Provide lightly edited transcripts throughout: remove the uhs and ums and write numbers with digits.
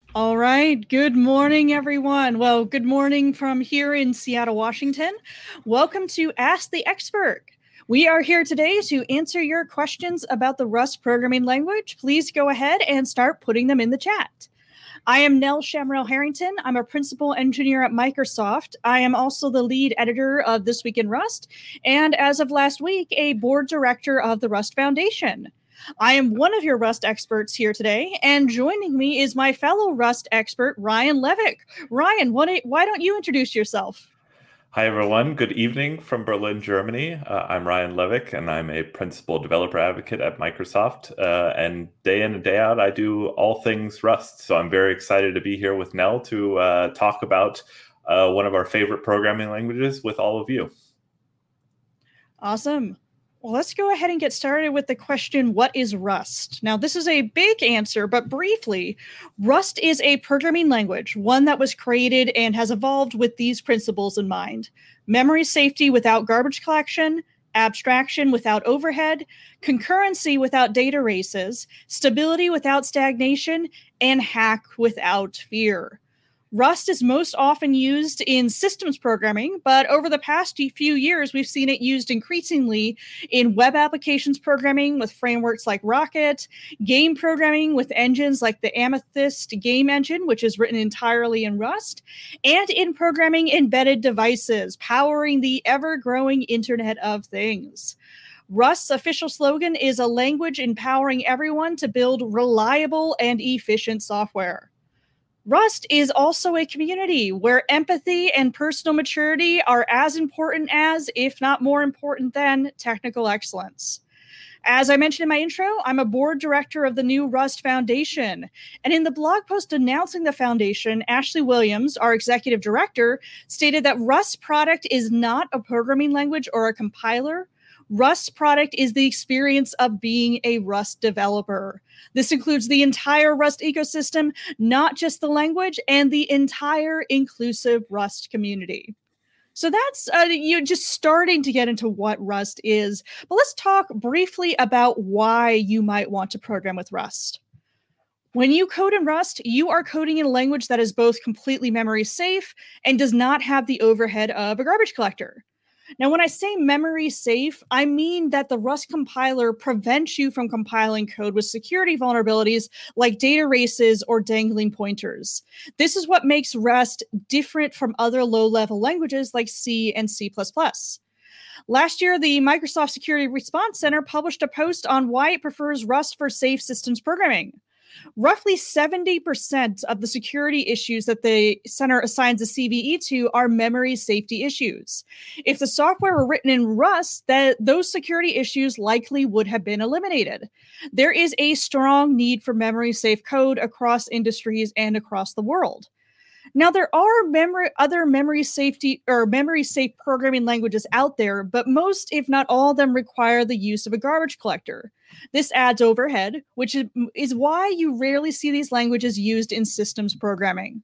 All right. Good morning, everyone. Well, good morning from here in Seattle, Washington. Welcome to Ask the Expert. We are here today to answer your questions about the Rust programming language. Please go ahead and start putting them in the chat. I am Nell Shamrell Harrington. I'm a principal engineer at Microsoft. I am also the lead editor of This Week in Rust, and as of last week, a board director of the Rust Foundation. I am one of your Rust experts here today, and joining me is my fellow Rust expert, Ryan Levick. Ryan, why don't you introduce yourself? Hi, everyone. Good evening from Berlin, Germany. I'm Ryan Levick, and I'm a principal developer advocate at Microsoft. And day in and day out, I do all things Rust. So I'm very excited to be here with Nell to talk about one of our favorite programming languages with all of you. Awesome. Well, let's go ahead and get started with the question, what is Rust? Now, this is a big answer, but briefly, Rust is a programming language, one that was created and has evolved with these principles in mind: memory safety without garbage collection, abstraction without overhead, concurrency without data races, stability without stagnation, and hack without fear. Rust is most often used in systems programming, but over the past few years, we've seen it used increasingly in web applications programming with frameworks like Rocket, game programming with engines like the Amethyst game engine, which is written entirely in Rust, and in programming embedded devices, powering the ever-growing Internet of Things. Rust's official slogan is a language empowering everyone to build reliable and efficient software. Rust is also a community where empathy and personal maturity are as important as, if not more important than, technical excellence. As I mentioned in my intro, I'm a board director of the new Rust Foundation. And in the blog post announcing the foundation, Ashley Williams, our executive director, stated that Rust's product is not a programming language or a compiler. Rust's product is the experience of being a Rust developer. This includes the entire Rust ecosystem, not just the language, and the entire inclusive Rust community. So that's you're just starting to get into what Rust is. But let's talk briefly about why you might want to program with Rust. When you code in Rust, you are coding in a language that is both completely memory safe and does not have the overhead of a garbage collector. Now, when I say memory safe, I mean that the Rust compiler prevents you from compiling code with security vulnerabilities like data races or dangling pointers. This is what makes Rust different from other low-level languages like C and C++. Last year, the Microsoft Security Response Center published a post on why it prefers Rust for safe systems programming. Roughly 70% of the security issues that the center assigns a CVE to are memory safety issues. If the software were written in Rust, those security issues likely would have been eliminated. There is a strong need for memory safe code across industries and across the world. Now, there are other memory safety or memory safe programming languages out there, but most, if not all of them, require the use of a garbage collector. This adds overhead, which is why you rarely see these languages used in systems programming.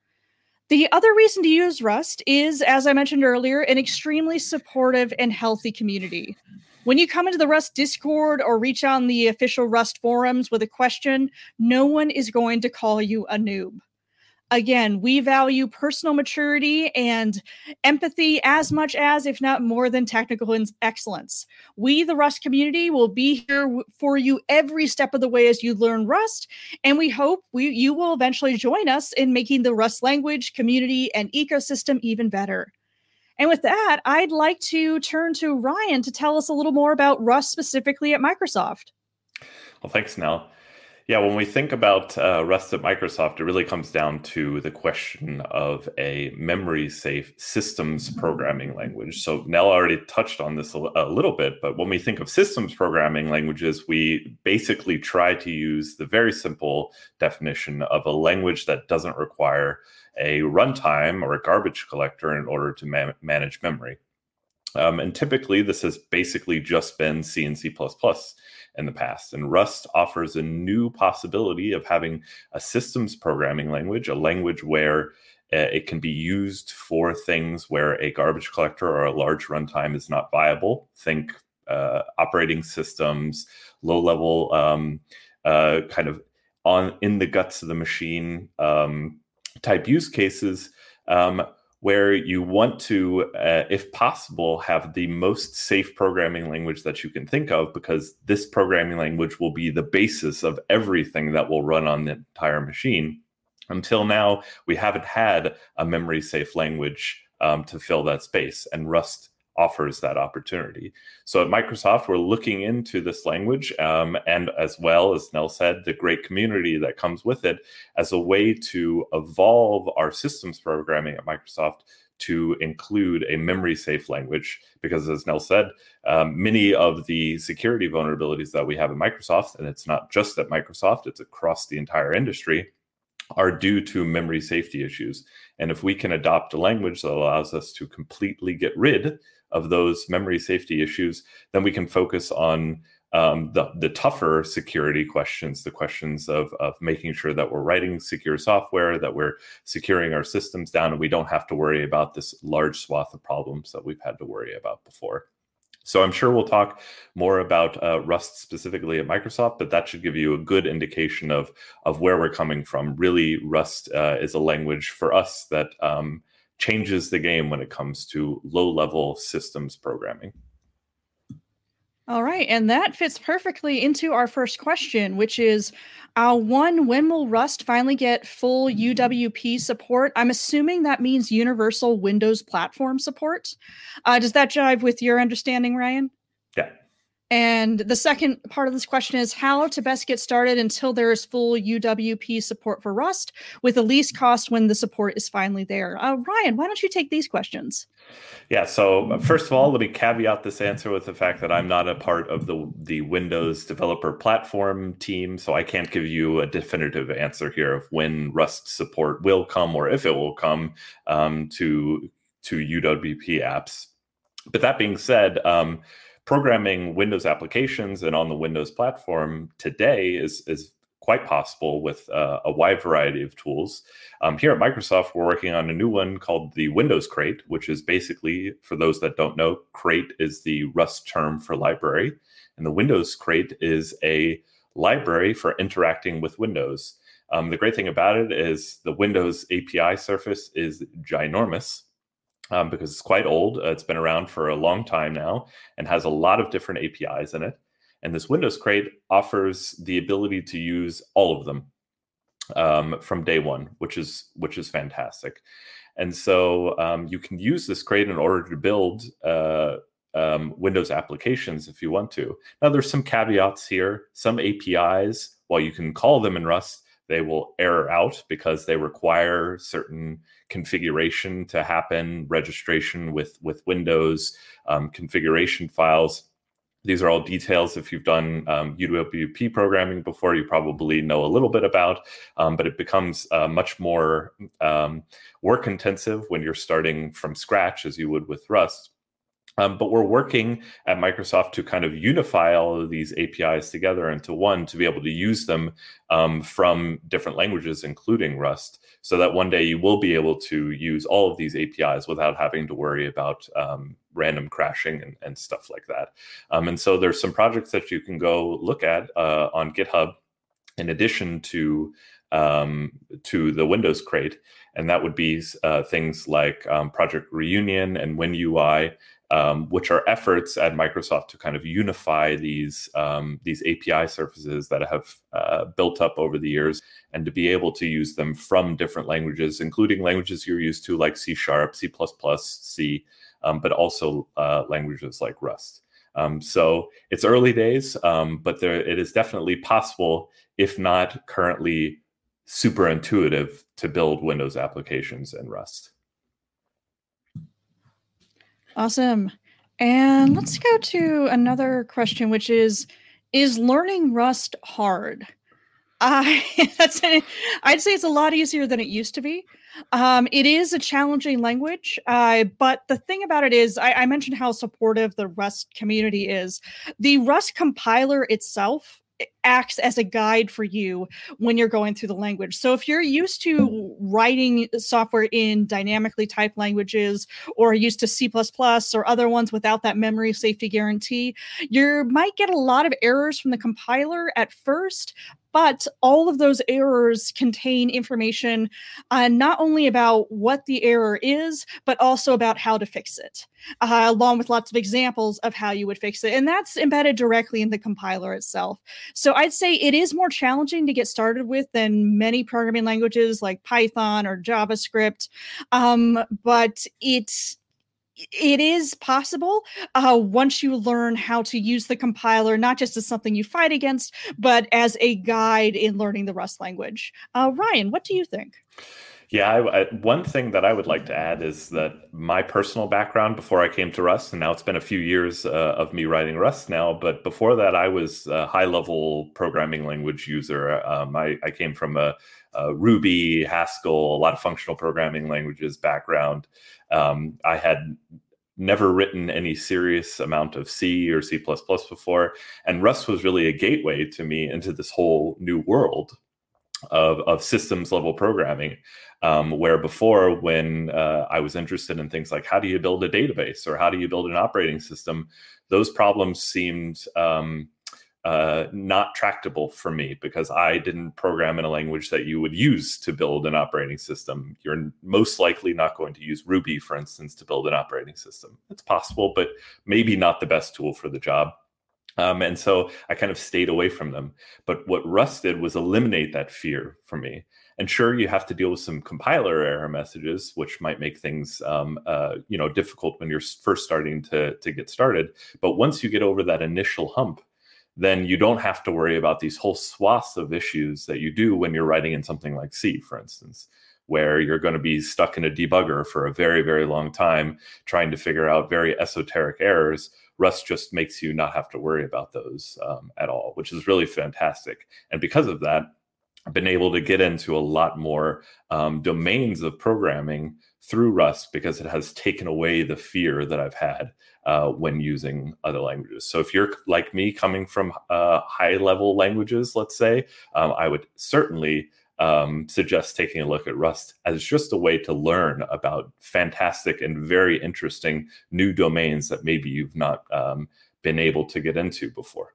The other reason to use Rust is, as I mentioned earlier, an extremely supportive and healthy community. When you come into the Rust Discord or reach out on the official Rust forums with a question, no one is going to call you a noob. Again, we value personal maturity and empathy as much as, if not more than, technical excellence. We, the Rust community, will be here for you every step of the way as you learn Rust, and we hope you will eventually join us in making the Rust language, community, and ecosystem even better. And with that, I'd like to turn to Ryan to tell us a little more about Rust specifically at Microsoft. Well, thanks, Nell. Yeah, when we think about Rust at Microsoft, it really comes down to the question of a memory-safe systems programming language. So Nell already touched on this a little bit, but when we think of systems programming languages, we basically try to use the very simple definition of a language that doesn't require a runtime or a garbage collector in order to manage memory. And typically, this has basically just been C and C++ in the past. And Rust offers a new possibility of having a systems programming language, a language where it can be used for things where a garbage collector or a large runtime is not viable. Think operating systems, low-level kind of in the guts of the machine type use cases, where you want to, if possible, have the most safe programming language that you can think of, because this programming language will be the basis of everything that will run on the entire machine. Until now, we haven't had a memory safe language to fill that space, and Rust offers that opportunity. So at Microsoft, we're looking into this language, and as well, as Nell said, the great community that comes with it, as a way to evolve our systems programming at Microsoft to include a memory safe language. Because as Nell said, many of the security vulnerabilities that we have at Microsoft, and it's not just at Microsoft, it's across the entire industry, are due to memory safety issues. And if we can adopt a language that allows us to completely get rid of those memory safety issues, then we can focus on the tougher security questions, the questions of making sure that we're writing secure software, that we're securing our systems down, and we don't have to worry about this large swath of problems that we've had to worry about before. So I'm sure we'll talk more about Rust specifically at Microsoft, but that should give you a good indication of where we're coming from. Really, Rust is a language for us that changes the game when it comes to low-level systems programming. All right, and that fits perfectly into our first question, which is, when will Rust finally get full UWP support? I'm assuming that means Universal Windows Platform support. Does that jive with your understanding, Ryan? Yeah. And the second part of this question is how to best get started until there is full UWP support for Rust with the least cost when the support is finally there. Ryan, why don't you take these questions? Yeah, so first of all, let me caveat this answer with the fact that I'm not a part of the Windows developer platform team, so I can't give you a definitive answer here of when Rust support will come or if it will come to UWP apps. But that being said, programming Windows applications and on the Windows platform today is quite possible with a wide variety of tools. Here at Microsoft, we're working on a new one called the Windows Crate, which is basically, for those that don't know, Crate is the Rust term for library. And the Windows Crate is a library for interacting with Windows. The great thing about it is the Windows API surface is ginormous. Because it's quite old. It's been around for a long time now and has a lot of different APIs in it. And this Windows Crate offers the ability to use all of them from day one, which is fantastic. And so you can use this crate in order to build Windows applications if you want to. Now, there's some caveats here. Some APIs, while you can call them in Rust, they will error out because they require certain configuration to happen, registration with Windows, configuration files. These are all details. If you've done UWP programming before, you probably know a little bit about, but it becomes much more work intensive when you're starting from scratch as you would with Rust. But we're working at Microsoft to kind of unify all of these APIs together into one to be able to use them from different languages, including Rust, so that one day you will be able to use all of these APIs without having to worry about random crashing and stuff like that. And so there's some projects that you can go look at on GitHub in addition to the Windows Crate, and that would be things like Project Reunion and WinUI, which are efforts at Microsoft to kind of unify these API surfaces that have built up over the years, and to be able to use them from different languages, including languages you're used to like C#, C++, C, but also languages like Rust. So it's early days, but it is definitely possible, if not currently super intuitive, to build Windows applications in Rust. Awesome. And let's go to another question, which is learning Rust hard? I'd say it's a lot easier than it used to be. It is a challenging language, but the thing about it is, I mentioned how supportive the Rust community is. The Rust compiler itself acts as a guide for you when you're going through the language. So if you're used to writing software in dynamically typed languages, or used to C++ or other ones without that memory safety guarantee, you might get a lot of errors from the compiler at first, But all of those errors contain information not only about what the error is, but also about how to fix it, along with lots of examples of how you would fix it. And that's embedded directly in the compiler itself. So I'd say it is more challenging to get started with than many programming languages like Python or JavaScript. But it is possible once you learn how to use the compiler, not just as something you fight against, but as a guide in learning the Rust language. Ryan, what do you think? Yeah, one thing that I would like to add is that my personal background before I came to Rust, and now it's been a few years of me writing Rust now, but before that I was a high-level programming language user. I came from a Ruby, Haskell, a lot of functional programming languages background. I had never written any serious amount of C or C++ before, and Rust was really a gateway to me into this whole new world of systems level programming, where before, when I was interested in things like how do you build a database or how do you build an operating system, those problems seemed not tractable for me because I didn't program in a language that you would use to build an operating system. You're most likely not going to use Ruby, for instance, to build an operating system. It's possible, but maybe not the best tool for the job. And so I kind of stayed away from them. But what Rust did was eliminate that fear for me. And sure, you have to deal with some compiler error messages, which might make things difficult when you're first starting to get started. But once you get over that initial hump, then you don't have to worry about these whole swaths of issues that you do when you're writing in something like C, for instance, where you're going to be stuck in a debugger for a very, very long time trying to figure out very esoteric errors. Rust just makes you not have to worry about those at all, which is really fantastic. And because of that, I've been able to get into a lot more domains of programming through Rust because it has taken away the fear that I've had when using other languages. So if you're like me, coming from high-level languages, let's say, I would certainly suggest taking a look at Rust as just a way to learn about fantastic and very interesting new domains that maybe you've not been able to get into before.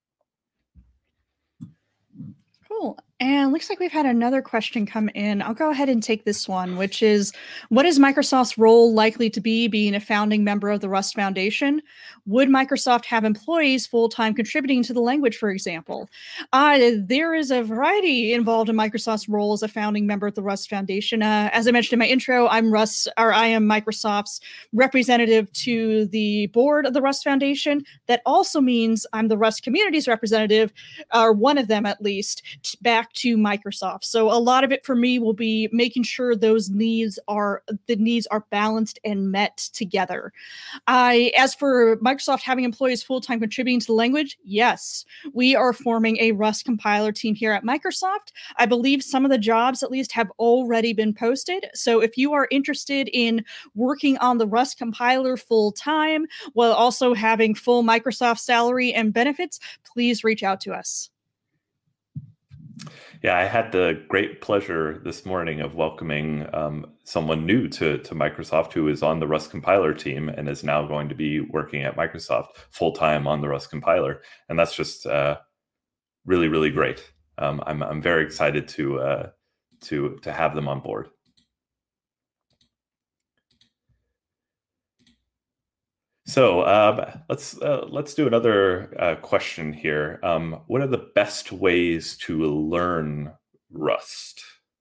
Cool. And looks like we've had another question come in. I'll go ahead and take this one, which is, what is Microsoft's role likely to be being a founding member of the Rust Foundation? Would Microsoft have employees full-time contributing to the language, for example? There is a variety involved in Microsoft's role as a founding member of the Rust Foundation. As I mentioned in my intro, I am Microsoft's representative to the board of the Rust Foundation. That also means I'm the Rust community's representative, or one of them at least, back to Microsoft. So a lot of it for me will be making sure the needs are balanced and met together. As for Microsoft having employees full-time contributing to the language, yes, we are forming a Rust compiler team here at Microsoft. I believe some of the jobs at least have already been posted. So if you are interested in working on the Rust compiler full-time while also having full Microsoft salary and benefits, please reach out to us. Yeah, I had the great pleasure this morning of welcoming someone new to Microsoft who is on the Rust compiler team and is now going to be working at Microsoft full-time on the Rust compiler. And that's just really, really great. I'm very excited to have them on board. So let's do another question here. What are the best ways to learn Rust?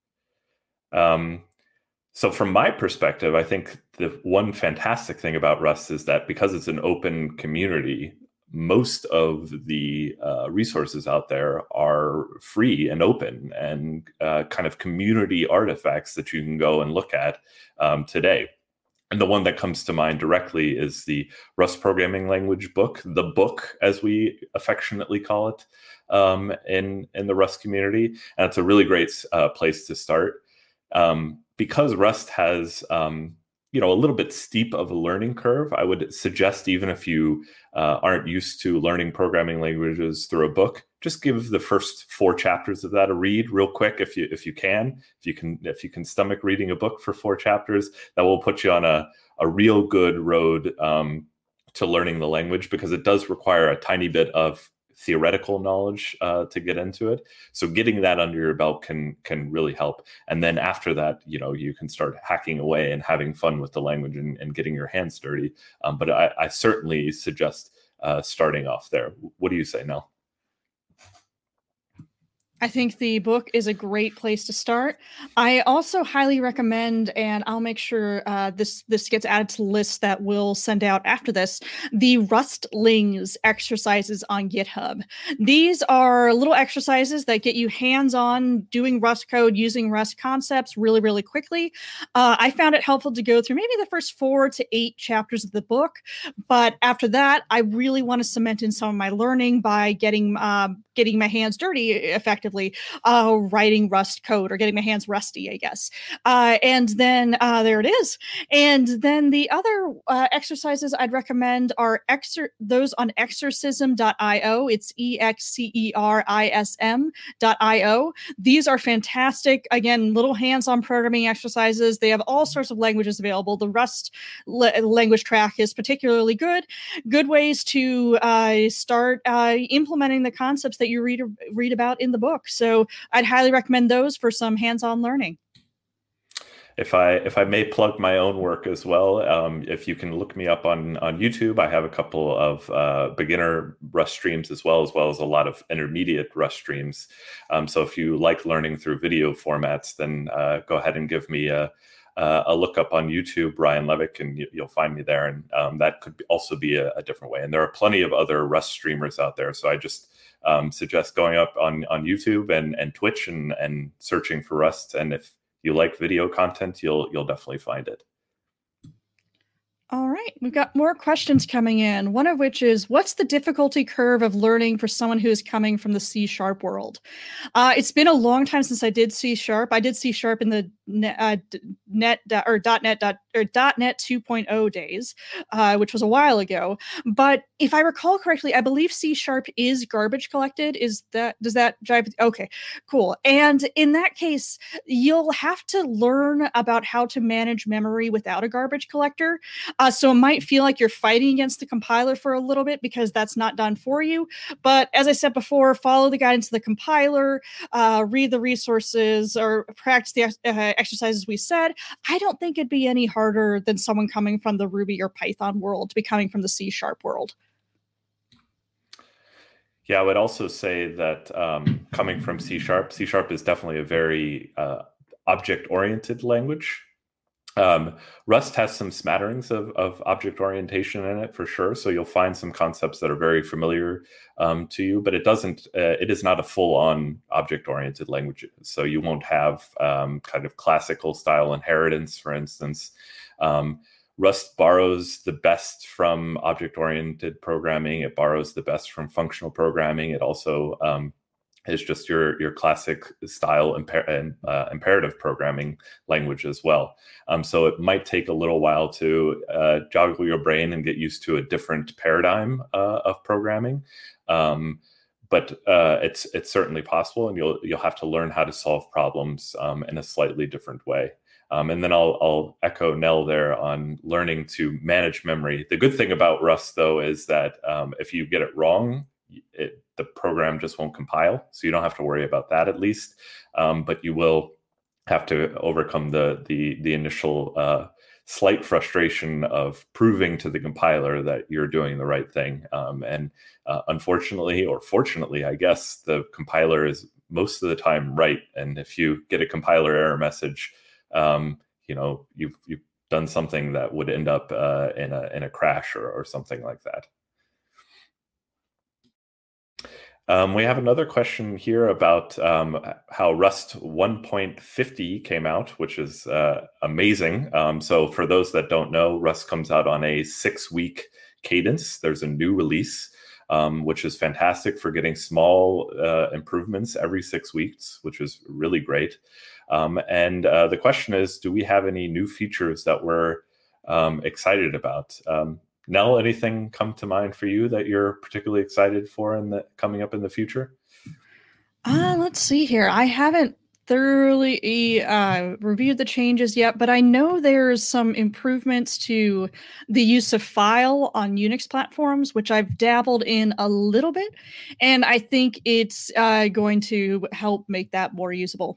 So from my perspective, I think the one fantastic thing about Rust is that because it's an open community, most of the resources out there are free and open and kind of community artifacts that you can go and look at today. And the one that comes to mind directly is the Rust Programming Language book, the book, as we affectionately call it in the Rust community. And it's a really great place to start. Because Rust has a little bit steep of a learning curve, I would suggest, even if you aren't used to learning programming languages through a book, just give the first 4 chapters of that a read real quick if you can stomach reading a book for 4 chapters. That will put you on a real good road to learning the language, because it does require a tiny bit of theoretical knowledge to get into it. So getting that under your belt can really help. And then after that, you can start hacking away and having fun with the language and getting your hands dirty. But I certainly suggest starting off there. What do you say, Nell? I think the book is a great place to start. I also highly recommend, and I'll make sure this gets added to the list that we'll send out after this, the Rustlings exercises on GitHub. These are little exercises that get you hands-on doing Rust code, using Rust concepts really, really quickly. I found it helpful to go through maybe the first 4 to 8 chapters of the book, but after that, I really want to cement in some of my learning by getting my hands dirty effectively, writing Rust code or getting my hands rusty, I guess. And then there it is. And then the other exercises I'd recommend are those on exercism.io. It's excerism.io. These are fantastic. Again, little hands-on programming exercises. They have all sorts of languages available. The Rust language track is particularly good. Good ways to start implementing the concepts that you read about in the book. So I'd highly recommend those for some hands-on learning. If I may plug my own work as well, if you can look me up on YouTube, I have a couple of beginner Rust streams as well as a lot of intermediate Rust streams. So if you like learning through video formats, then go ahead and give me a look up on YouTube, Ryan Levick, and you'll find me there. And that could also be a different way. And there are plenty of other Rust streamers out there. So I just suggest going up on YouTube and Twitch and searching for Rust. And if you like video content, you'll definitely find it. All right, we've got more questions coming in, one of which is, what's the difficulty curve of learning for someone who is coming from the C# world? It's been a long time since I did C#. I did C# in the .NET 2.0 days, which was a while ago. But if I recall correctly, I believe C# is garbage collected. Does that jive? Okay, cool. And in that case, you'll have to learn about how to manage memory without a garbage collector. So it might feel like you're fighting against the compiler for a little bit because that's not done for you. But as I said before, follow the guidance of the compiler, read the resources, or practice the exercises we said. I don't think it'd be any harder than someone coming from the Ruby or Python world to be coming from the C# world. Yeah, I would also say that coming from C# is definitely a very object-oriented language. Rust has some smatterings of object orientation in it for sure. So you'll find some concepts that are very familiar to you, but it is not a full-on object-oriented language. So you won't have kind of classical style inheritance, for instance. Rust borrows the best from object-oriented programming. It borrows the best from functional programming. It also is just your classic style imperative programming language as well. So it might take a little while to joggle your brain and get used to a different paradigm of programming. But it's certainly possible, and you'll have to learn how to solve problems in a slightly different way. And then I'll echo Nell there on learning to manage memory. The good thing about Rust, though, is that if you get it wrong, the program just won't compile, so you don't have to worry about that, at least. But you will have to overcome the initial slight frustration of proving to the compiler that you're doing the right thing. And unfortunately, or fortunately, I guess, the compiler is most of the time right. And if you get a compiler error message, you've done something that would end up in a crash or something like that. We have another question here about how Rust 1.50 came out, which is amazing. So for those that don't know, Rust comes out on a 6-week cadence. There's a new release, which is fantastic for getting small improvements every 6 weeks, which is really great. And the question is, do we have any new features that we're excited about? Nell, anything come to mind for you that you're particularly excited for coming up in the future? Let's see here. I haven't thoroughly reviewed the changes yet, but I know there's some improvements to the use of file on Unix platforms, which I've dabbled in a little bit, and I think it's going to help make that more usable.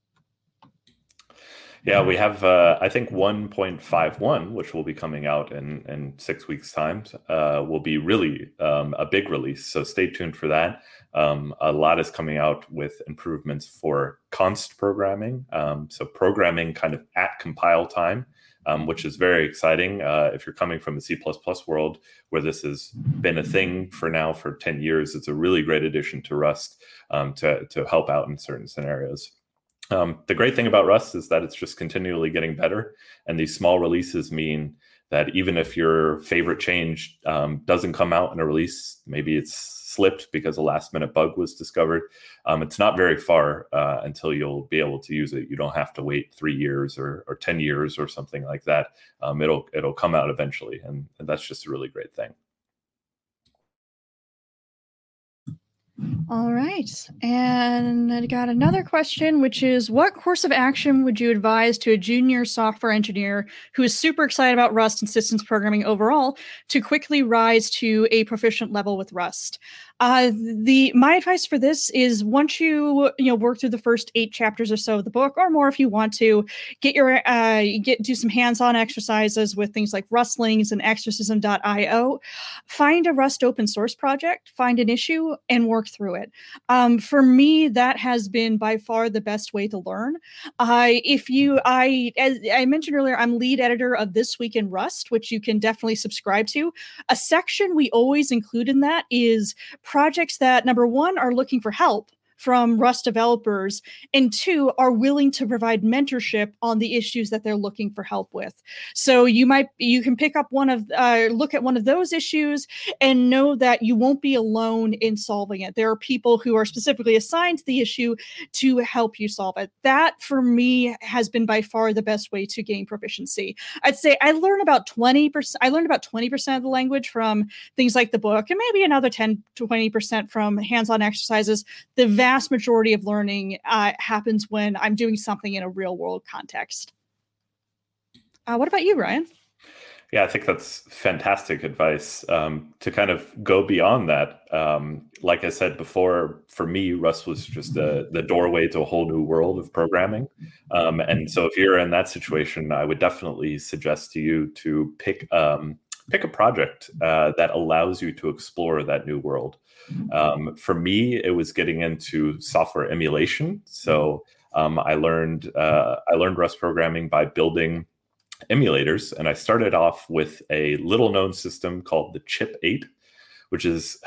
Yeah, we have, I think 1.51, which will be coming out in 6 weeks' time, will be really a big release. So stay tuned for that. A lot is coming out with improvements for const programming. So programming kind of at compile time, which is very exciting. If you're coming from the C++ world, where this has been a thing for now for 10 years, it's a really great addition to Rust to help out in certain scenarios. The great thing about Rust is that it's just continually getting better, and these small releases mean that even if your favorite change doesn't come out in a release, maybe it's slipped because a last-minute bug was discovered, it's not very far until you'll be able to use it. You don't have to wait 3 years or 10 years or something like that. It'll come out eventually, and that's just a really great thing. All right. And I got another question, which is, what course of action would you advise to a junior software engineer who is super excited about Rust and systems programming overall to quickly rise to a proficient level with Rust? My advice for this is, once you work through the first 8 chapters or so of the book, or more if you want to, do some hands-on exercises with things like Rustlings and exercism.io. Find a Rust open source project, find an issue, and work through it. For me, that has been by far the best way to learn. As I mentioned earlier, I'm lead editor of This Week in Rust, which you can definitely subscribe to. A section we always include in that is projects that, number one, are looking for help from Rust developers, and 2, are willing to provide mentorship on the issues that they're looking for help with. So you can pick up look at one of those issues and know that you won't be alone in solving it. There are people who are specifically assigned to the issue to help you solve it. That, for me, has been by far the best way to gain proficiency. I'd say I learned about 20% of the language from things like the book, and maybe another 10 to 20% from hands-on exercises. The vast majority of learning happens when I'm doing something in a real world context. What about you, Ryan? Yeah, I think that's fantastic advice. To kind of go beyond that, like I said before, for me, Rust was just the doorway to a whole new world of programming. And so if you're in that situation, I would definitely suggest to you to pick a project that allows you to explore that new world. For me, it was getting into software emulation. So I learned Rust programming by building emulators, and I started off with a little-known system called the Chip8, which it's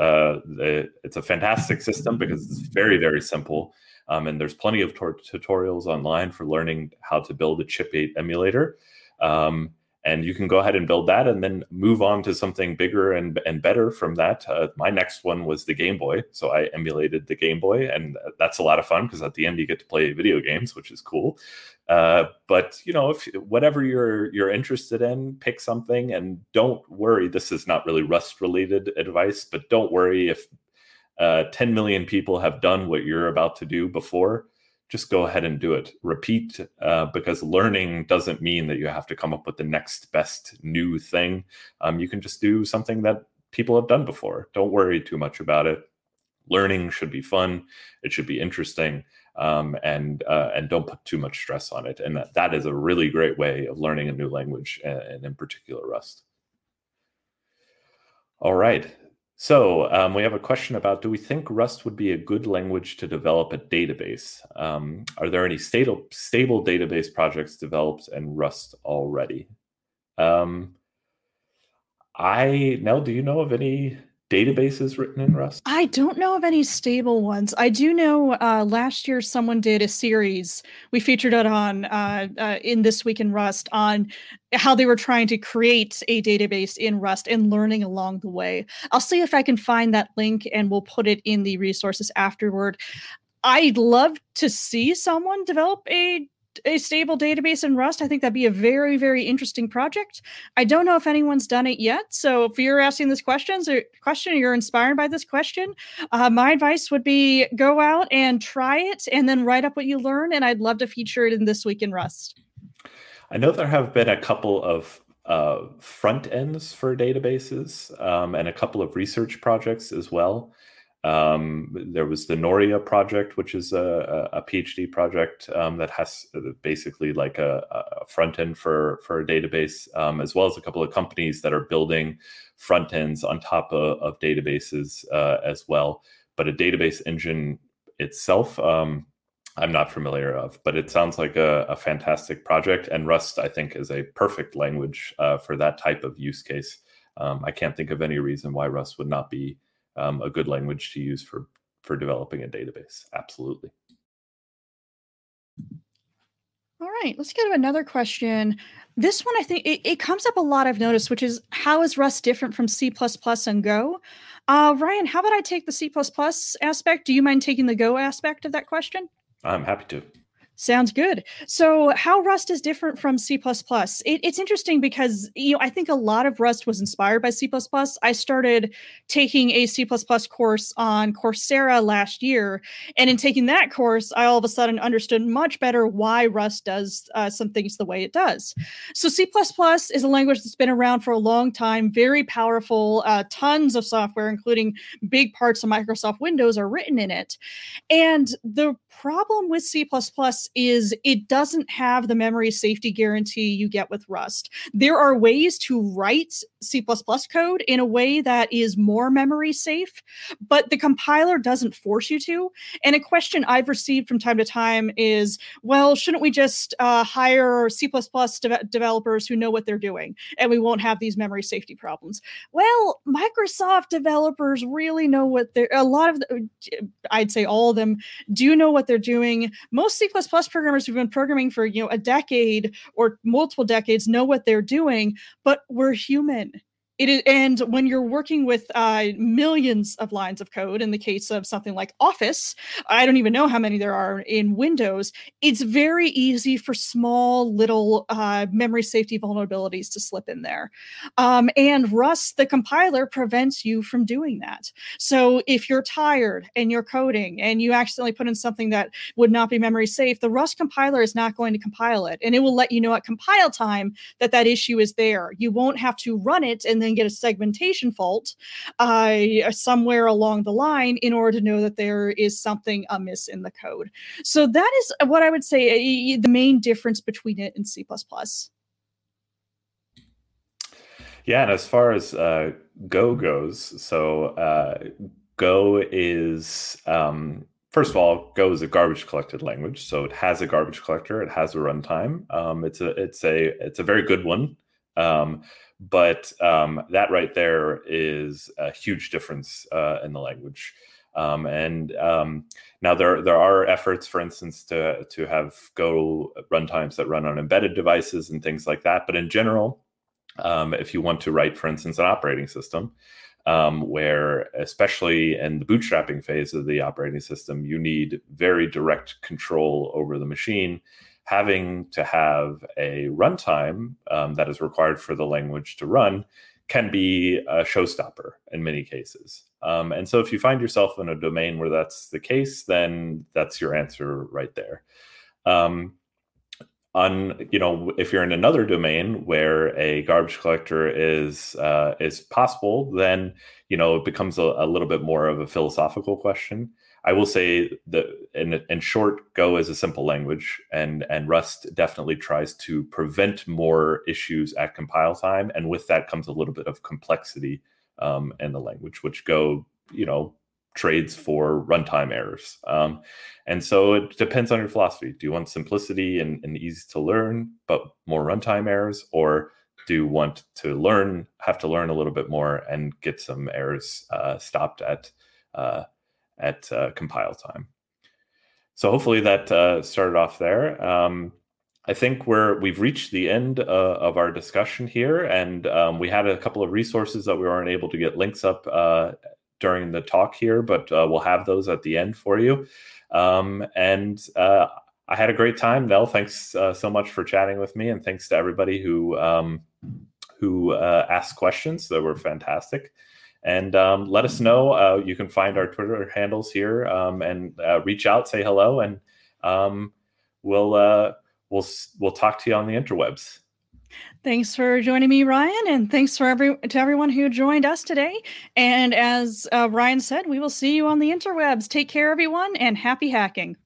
a fantastic system because it's very, very simple, and there's plenty of tutorials online for learning how to build a Chip8 emulator. And you can go ahead and build that and then move on to something bigger and better from that. My next one was the Game Boy. So I emulated the Game Boy, and that's a lot of fun because at the end you get to play video games, which is cool. But if whatever you're interested in, pick something, and don't worry. This is not really Rust related advice, but don't worry if 10 million people have done what you're about to do before. Just go ahead and do it. Repeat, because learning doesn't mean that you have to come up with the next best new thing. You can just do something that people have done before. Don't worry too much about it. Learning should be fun. It should be interesting, and don't put too much stress on it. And that is a really great way of learning a new language, and in particular Rust. All right. So we have a question about, do we think Rust would be a good language to develop a database? Are there any stable database projects developed in Rust already? Nell, do you know of any databases written in Rust? I don't know of any stable ones. I do know last year someone did a series. We featured it on in This Week in Rust on how they were trying to create a database in Rust and learning along the way. I'll see if I can find that link, and we'll put it in the resources afterward. I'd love to see someone develop a a stable database in Rust, I think that'd be a very, very interesting project. I don't know if anyone's done it yet. So if you're asking this question, or you're inspired by this question, my advice would be go out and try it and then write up what you learn. And I'd love to feature it in This Week in Rust. I know there have been a couple of front ends for databases and a couple of research projects as well. There was the Noria project, which is a PhD project that has basically like a front end for a database, as well as a couple of companies that are building front ends on top of databases as well. But a database engine itself, I'm not familiar of, but it sounds like a fantastic project. And Rust, I think, is a perfect language for that type of use case. I can't think of any reason why Rust would not be a good language to use for developing a database. Absolutely. All right, let's go to another question. This one, I think it comes up a lot, I've noticed, which is how is Rust different from C++ and Go? Ryan, how about I take the C++ aspect? Do you mind taking the Go aspect of that question? I'm happy to. Sounds good. So how Rust is different from C++. It's interesting because, I think a lot of Rust was inspired by C++. I started taking a C++ course on Coursera last year. And in taking that course, I all of a sudden understood much better why Rust does some things the way it does. So C++ is a language that's been around for a long time, very powerful, tons of software, including big parts of Microsoft Windows are written in it. And the problem with C++ is it doesn't have the memory safety guarantee you get with Rust. There are ways to write C++ code in a way that is more memory safe, but the compiler doesn't force you to. And a question I've received from time to time is, well, shouldn't we just hire C++ developers who know what they're doing and we won't have these memory safety problems? Well, Microsoft developers really know what I'd say all of them do know what they're doing. Most C++ programmers who've been programming for a decade or multiple decades know what they're doing, but we're human. It is, and when you're working with millions of lines of code, in the case of something like Office, I don't even know how many there are in Windows, it's very easy for small little memory safety vulnerabilities to slip in there. And Rust, the compiler, prevents you from doing that. So if you're tired and you're coding and you accidentally put in something that would not be memory safe, the Rust compiler is not going to compile it. And it will let you know at compile time that issue is there. You won't have to run it and then get a segmentation fault somewhere along the line in order to know that there is something amiss in the code. So that is what I would say the main difference between it and C++. Yeah, and as far as Go goes, so Go is first of all, Go is a garbage collected language, so it has a garbage collector. It has a runtime. It's a very good one. But that right there is a huge difference in the language. Now there are efforts, for instance, to have Go runtimes that run on embedded devices and things like that. But in general, if you want to write, for instance, an operating system, where especially in the bootstrapping phase of the operating system, you need very direct control over the machine. Having to have a runtime that is required for the language to run can be a showstopper in many cases. And so if you find yourself in a domain where that's the case, then that's your answer right there. If you're in another domain where a garbage collector is possible, then it becomes a little bit more of a philosophical question. I will say that in short, Go is a simple language, and Rust definitely tries to prevent more issues at compile time, and with that comes a little bit of complexity in the language, which Go trades for runtime errors. And so it depends on your philosophy. Do you want simplicity and easy to learn, but more runtime errors, or do you want to have to learn a little bit more and get some errors stopped at compile time? So hopefully that started off there. I think we've reached the end of our discussion here, and we had a couple of resources that we weren't able to get links up during the talk here, but we'll have those at the end for you. I had a great time, Nell. Thanks so much for chatting with me, and thanks to everybody who asked questions that were fantastic. And let us know. You can find our Twitter handles here, and reach out, say hello, and we'll talk to you on the interwebs. Thanks for joining me, Ryan, and thanks to everyone who joined us today. And as Ryan said, we will see you on the interwebs. Take care, everyone, and happy hacking.